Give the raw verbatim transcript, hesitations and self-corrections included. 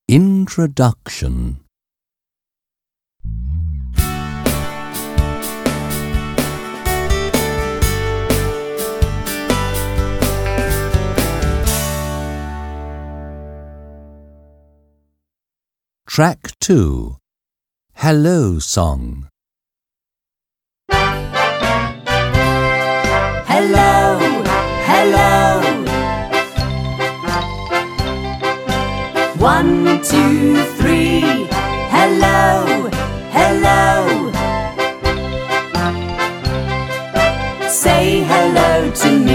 Introduction. Track two. Hello Song. Hello, hello. One, two, three. Hello, hello. Say hello to me.